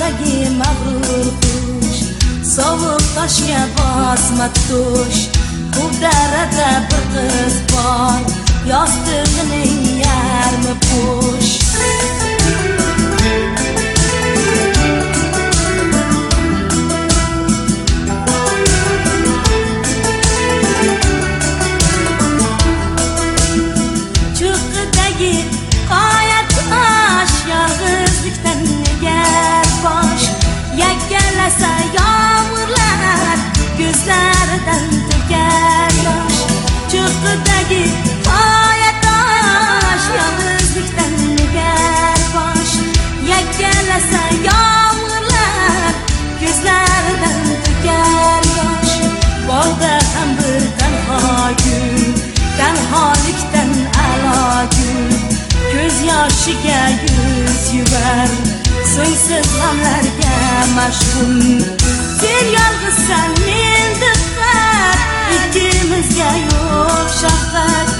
bog'dagi mag'rur qush, sovuq toshga bosma tush. Bu darada bir qiz bor, yostig'ining yarmi bo'sh. Cho'qqidagi qoya tosh, yolg'izlikdan negar bosh. Yakkalasa yomg'irlar, ko'zlaridan to'kar yosh. Cho'qqidagi qoya tosh, yolg'izlikdan negar bosh. Yakkalasa yomg'irlar, ko'zlaridan to'kar yosh. Bog'da ham bir tanho gul, tanholikdan a'lo gul. Ko'z yoshiga yuz yuvar, so'ngsiz g'amlarga mashg'ul. Sen yolg'izsan, men diqqat, ikkimizga yo'q shafqat.